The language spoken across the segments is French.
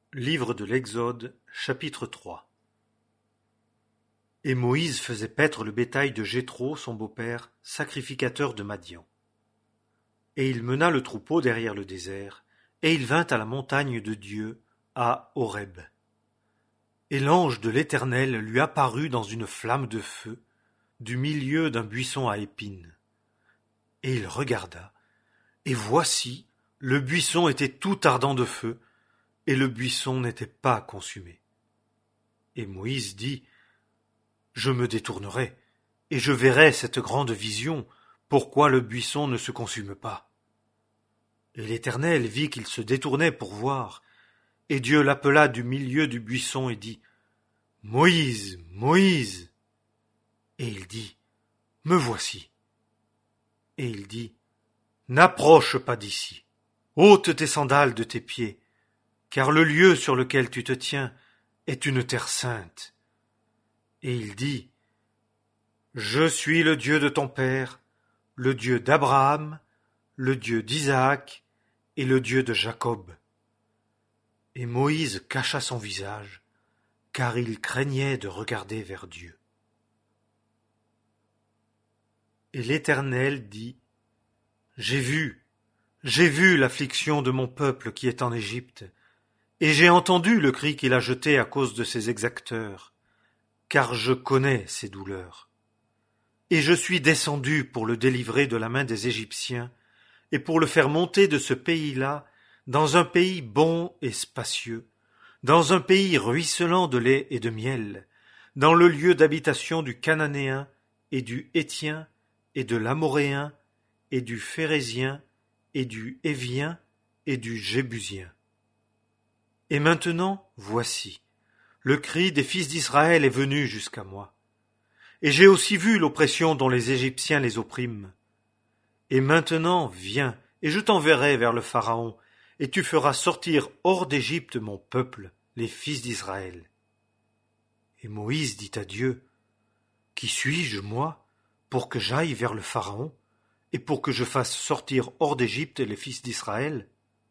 Livre de l'Exode, chapitre 3. Et Moïse faisait paître le bétail de Jéthro, son beau-père, sacrificateur de Madian. Et il mena le troupeau derrière le désert, et il vint à la montagne de Dieu, à Horeb. Et l'ange de l'Éternel lui apparut dans une flamme de feu, du milieu d'un buisson à épines. Et il regarda, et voici, le buisson était tout ardent de feu, et le buisson n'était pas consumé. Et Moïse dit, « Je me détournerai, et je verrai cette grande vision, pourquoi le buisson ne se consume pas. » Et l'Éternel vit qu'il se détournait pour voir, et Dieu l'appela du milieu du buisson et dit, « Moïse, Moïse !» Et il dit, « Me voici. » Et il dit, « N'approche pas d'ici, ôte tes sandales de tes pieds, car le lieu sur lequel tu te tiens est une terre sainte. » Et il dit, « Je suis le Dieu de ton père, le Dieu d'Abraham, le Dieu d'Isaac et le Dieu de Jacob. » Et Moïse cacha son visage, car il craignait de regarder vers Dieu. Et l'Éternel dit, « J'ai vu l'affliction de mon peuple qui est en Égypte, et j'ai entendu le cri qu'il a jeté à cause de ses exacteurs, car je connais ses douleurs. Et je suis descendu pour le délivrer de la main des Égyptiens, et pour le faire monter de ce pays-là, dans un pays bon et spacieux, dans un pays ruisselant de lait et de miel, dans le lieu d'habitation du Cananéen, et du Héthien, et de l'Amoréen, et du Phérézien, et du Hévien, et du Jébusien. Et maintenant, voici, le cri des fils d'Israël est venu jusqu'à moi. Et j'ai aussi vu l'oppression dont les Égyptiens les oppriment. Et maintenant, viens, et je t'enverrai vers le Pharaon, et tu feras sortir hors d'Égypte mon peuple, les fils d'Israël. Et Moïse dit à Dieu, « Qui suis-je, moi, pour que j'aille vers le Pharaon, et pour que je fasse sortir hors d'Égypte les fils d'Israël ?»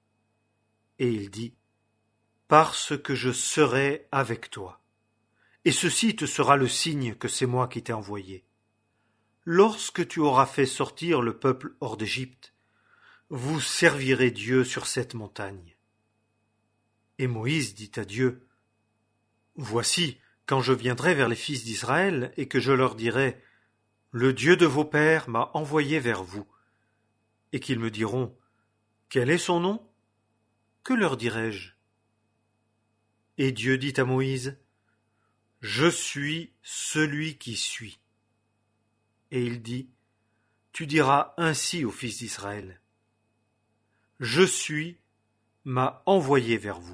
Et il dit, « Parce que je serai avec toi. Et ceci te sera le signe que c'est moi qui t'ai envoyé. Lorsque tu auras fait sortir le peuple hors d'Égypte, vous servirez Dieu sur cette montagne. » Et Moïse dit à Dieu, « Voici, quand je viendrai vers les fils d'Israël et que je leur dirai, « Le Dieu de vos pères m'a envoyé vers vous. » Et qu'ils me diront, « Quel est son nom ?» Que leur dirai-je ? Et Dieu dit à Moïse, « Je suis celui qui suis. » Et il dit, « Tu diras ainsi aux fils d'Israël, « Je suis m'a envoyé vers vous. »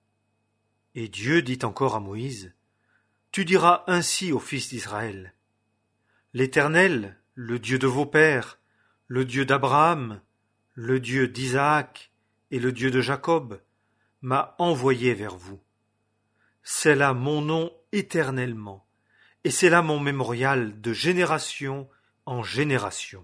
Et Dieu dit encore à Moïse, « Tu diras ainsi aux fils d'Israël, « L'Éternel, le Dieu de vos pères, le Dieu d'Abraham, le Dieu d'Isaac et le Dieu de Jacob, m'a envoyé vers vous. C'est là mon nom éternellement, et c'est là mon mémorial de génération en génération.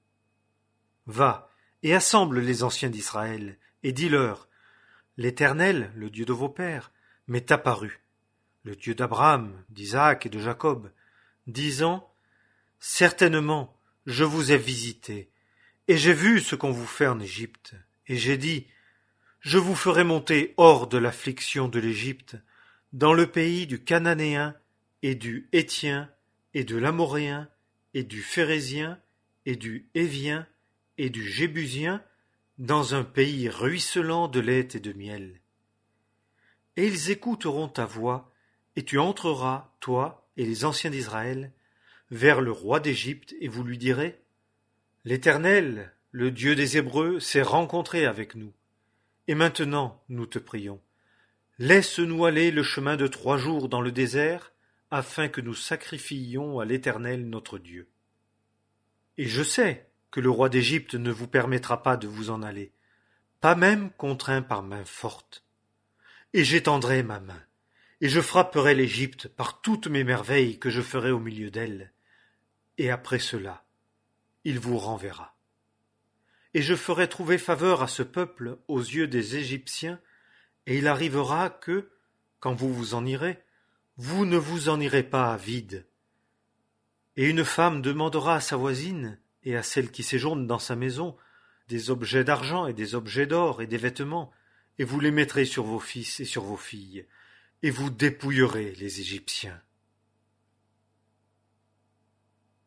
Va et assemble les anciens d'Israël, et dis-leur, l'Éternel, le Dieu de vos pères, m'est apparu, le Dieu d'Abraham, d'Isaac et de Jacob, disant, certainement, je vous ai visité, et j'ai vu ce qu'on vous fait en Égypte, et j'ai dit, je vous ferai monter hors de l'affliction de l'Égypte, dans le pays du Cananéen, et du Héthien, et de l'Amoréen, et du Phérézien, et du Hévien, et du Jébusien, dans un pays ruisselant de lait et de miel. Et ils écouteront ta voix, et tu entreras, toi et les anciens d'Israël, vers le roi d'Égypte, et vous lui direz, l'Éternel, le Dieu des Hébreux, s'est rencontré avec nous. Et maintenant, nous te prions, laisse-nous aller le chemin de 3 jours dans le désert, afin que nous sacrifiions à l'Éternel notre Dieu. Et je sais que le roi d'Égypte ne vous permettra pas de vous en aller, pas même contraint par main forte. Et j'étendrai ma main, et je frapperai l'Égypte par toutes mes merveilles que je ferai au milieu d'elle, et après cela, il vous renverra. Et je ferai trouver faveur à ce peuple aux yeux des Égyptiens, Et il arrivera que, quand vous vous en irez, vous ne vous en irez pas à vide. Et une femme demandera à sa voisine et à celle qui séjourne dans sa maison des objets d'argent et des objets d'or et des vêtements, et vous les mettrez sur vos fils et sur vos filles, et vous dépouillerez les Égyptiens.